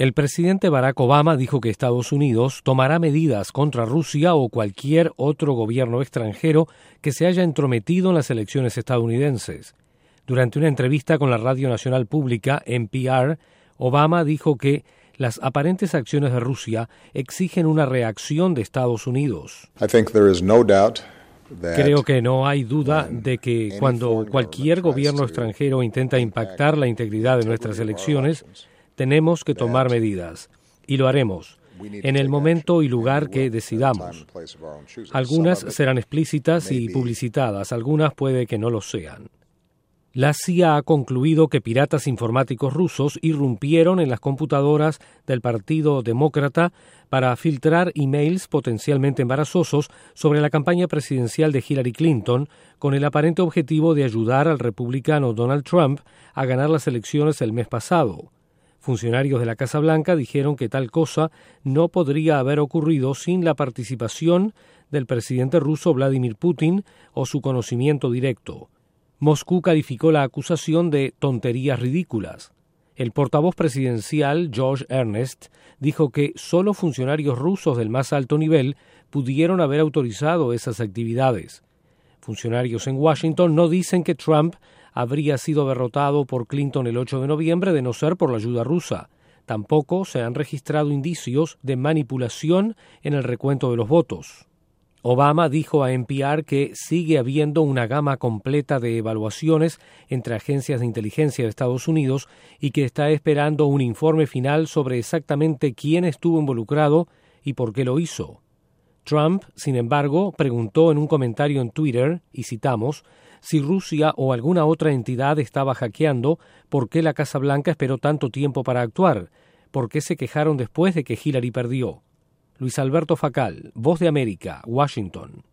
El presidente Barack Obama dijo que Estados Unidos tomará medidas contra Rusia o cualquier otro gobierno extranjero que se haya entrometido en las elecciones estadounidenses. Durante una entrevista con la Radio Nacional Pública, NPR, Obama dijo que las aparentes acciones de Rusia exigen una reacción de Estados Unidos. Creo que no hay duda de que cuando cualquier gobierno extranjero intenta impactar la integridad de nuestras elecciones, tenemos que tomar medidas, y lo haremos, en el momento y lugar que decidamos. Algunas serán explícitas y publicitadas, algunas puede que no lo sean. La CIA ha concluido que piratas informáticos rusos irrumpieron en las computadoras del Partido Demócrata para filtrar emails potencialmente embarazosos sobre la campaña presidencial de Hillary Clinton, con el aparente objetivo de ayudar al republicano Donald Trump a ganar las elecciones el mes pasado. Funcionarios de la Casa Blanca dijeron que tal cosa no podría haber ocurrido sin la participación del presidente ruso Vladimir Putin o su conocimiento directo. Moscú calificó la acusación de tonterías ridículas. El portavoz presidencial, George Ernest, dijo que solo funcionarios rusos del más alto nivel pudieron haber autorizado esas actividades. Funcionarios en Washington no dicen que Trump habría sido derrotado por Clinton el 8 de noviembre de no ser por la ayuda rusa. Tampoco se han registrado indicios de manipulación en el recuento de los votos. Obama dijo a NPR que sigue habiendo una gama completa de evaluaciones entre agencias de inteligencia de Estados Unidos y que está esperando un informe final sobre exactamente quién estuvo involucrado y por qué lo hizo. Trump, sin embargo, preguntó en un comentario en Twitter, y citamos, si Rusia o alguna otra entidad estaba hackeando, ¿por qué la Casa Blanca esperó tanto tiempo para actuar? ¿Por qué se quejaron después de que Hillary perdió? Luis Alberto Facal, Voz de América, Washington.